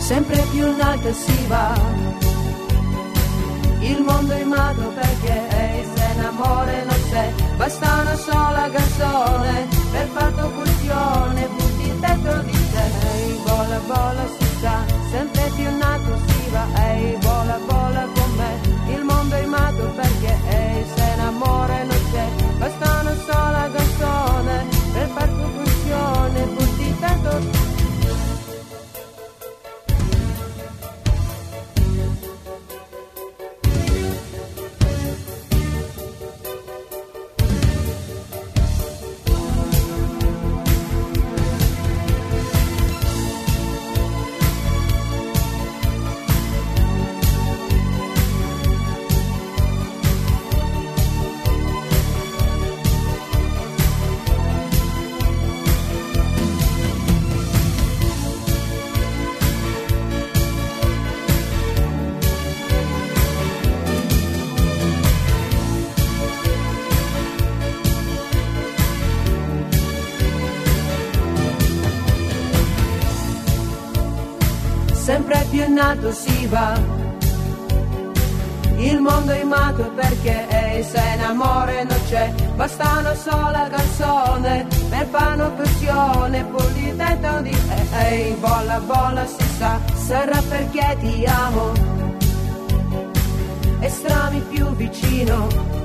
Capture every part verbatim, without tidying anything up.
sempre più in alto si va, il mondo è matto perché ehi, se in amore non c'è, basta una sola canzone per far confusione, butti dentro di te, ehi, vola, vola si sa, sempre più in alto si va, ehi, vola, vola con me, il mondo è matto perché ehi, se in amore non c'è, basta una sola canzone per far confusione, butti dentro di te. Sempre più in alto si va, il mondo è matto perché ehi, se in amore non c'è, basta una sola canzone per fare un'occasione, pulli dentro di te, ehi, vola, vola si sa, sarà perché ti amo, e strami più vicino,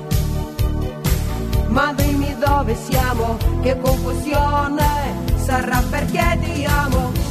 ma dimmi dove siamo, che confusione, sarà perché ti amo.